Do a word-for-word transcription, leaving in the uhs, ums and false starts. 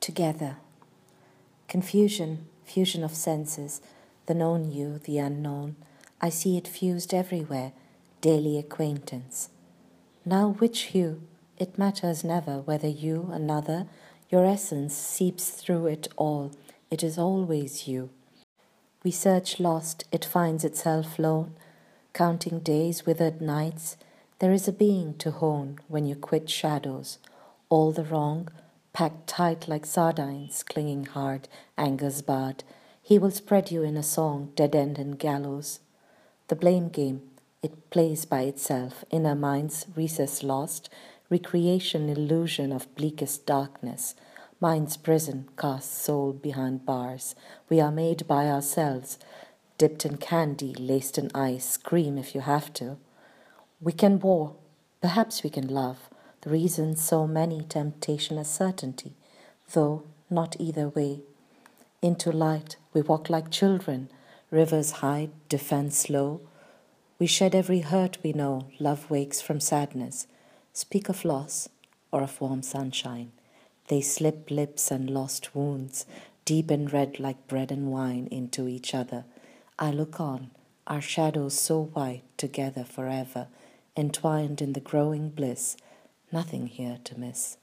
Together. Confusion, fusion of senses, the known you, the unknown. I see it fused everywhere, daily acquaintance. Now which you? It matters never whether you, another, your essence seeps through it all. It is always you. We search lost, it finds itself lone, counting days, withered nights. There is a being to hone when you quit shadows. All the wrong, packed tight like sardines, clinging hard, anger's barred. He will spread you in a song, dead end and gallows. The blame game, it plays by itself, inner mind's recess lost, recreation illusion of bleakest darkness. Mind's prison casts soul behind bars. We are made by ourselves, dipped in candy, laced in ice. Scream if you have to. We can war, perhaps we can love. The reasons so many, temptation a certainty, though not either way. Into light we walk like children, rivers hide, defense low. We shed every hurt we know, love wakes from sadness. Speak of loss or of warm sunshine. They slip lips and lost wounds, deep and red like bread and wine into each other. I look on, our shadows so white, together forever, entwined in the growing bliss, nothing here to miss.